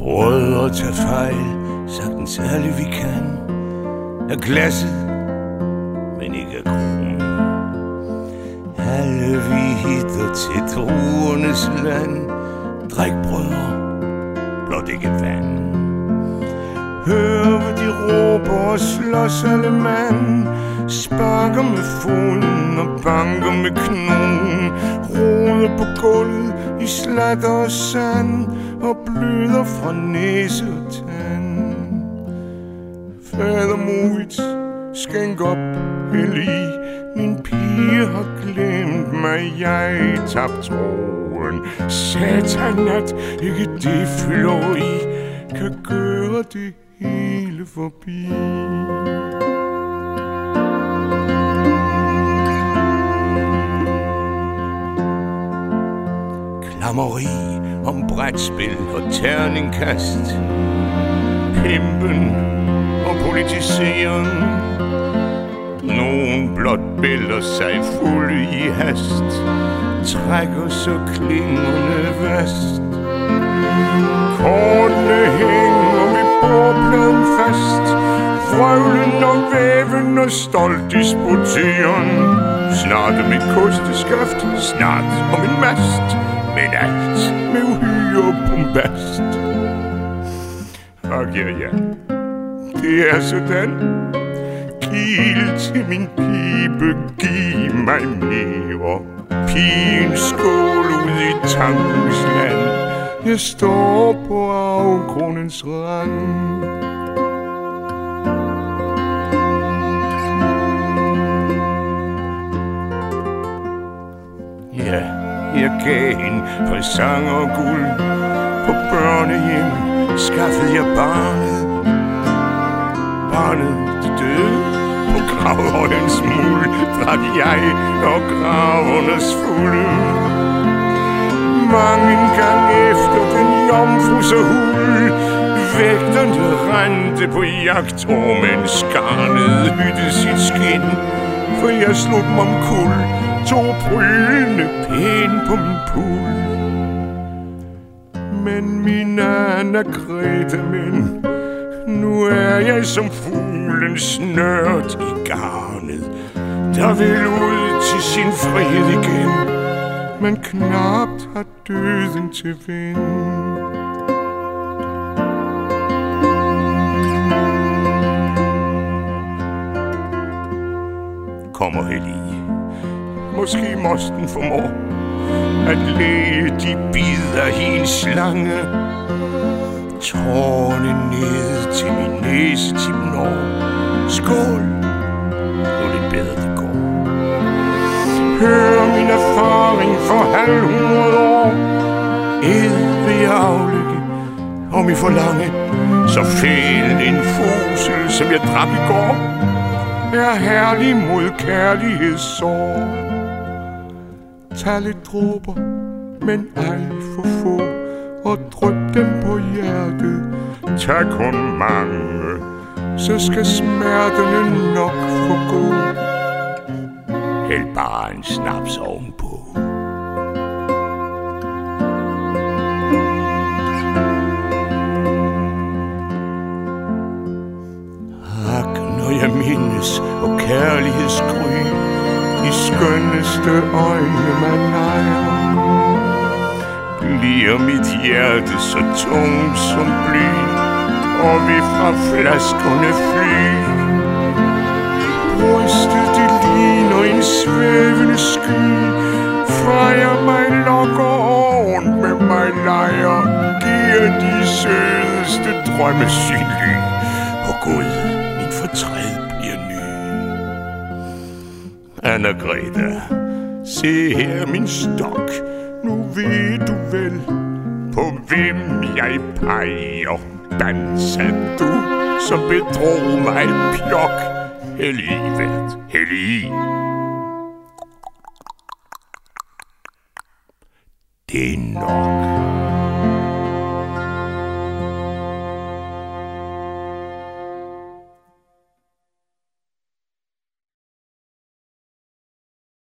Prøv at tage fejl, sagtens alle vi kan. Af glasset, men ikke af kronen. Alle vi hitter til druernes land. Drik brødre, blot ikke vand. Hør hvad de råber og slås alle mand. Sparker med foden og banker med knogen. Roder på gulvet i slatter og sand. Og bløder fra næse og tand. Fader Moritz, skænk op, hellig. Min pige har glemt mig, jeg tabt troen. Satan, at ikke det fylderi kan gøre det hele forbi. Klammeri om brætspil og terningkast. Pimpen og politiseren. Nogen blot bælder sig fulde i hast. Trækker så klingerne vast. Kortene hænger med bordpladen fast. Frøvlen og væven og stolt disputeren. Snart med kosteskaft, snart om en mast. Men alt med uhyre og bombast. Og ja, det er sådan. Gild til min pibe, giv mig mere. Pigen skål ud i tankens land. Jeg står på afgrundens rand. Ja, jeg gav hende præsang og guld. På børnehjem skaffede jeg barnet. Barnet døde på gravhøjens muld. Drak jeg og gravernes fulde. Mange gang efter den jomfru så hul. Vægterne rendte på jagt, og men skarnet hytte sit skin. For jeg slog dem omkuld, tog brylende pæn på min pul. Men min Anna-Grete, men nu er jeg som fuglen snørt i garnet, der vil ud til sin fred igen, men knapt har døden til ven. Kommer hellig, måske mosten formår at læge de bidder i en slange. Tårne ned til min næsetip når. Skål, nu det bedre det går. Hør min erfaring for 500 år. Ed vil jeg aflægge, om I forlange, så fæl en fusel, som jeg drak i går, er herlig mod kærlighedssår. Tag lidt dråber, men ej for få, og dryp dem på hjertet. Tag kun mange, så skal smerterne nok forgå. Hæld bare en snaps ovenpå. Ak, når jeg mindes og kærlighedsgry, de skønneste øjne man ejer, bliver mit hjerte så tungt som bly, og vi fra flaskerne fly. Brystet det ligner en svævende sky, fejrer mig lokker oven med mig lejer, giver de sødeste drømme synlig, og Gud, min fortræd bliver ny. Anna-Grete, se her min stok, nu ved du vel, på hvem jeg peger. Danser du, som bedrog mig pjok, hellig vært, hellig. Det er nok.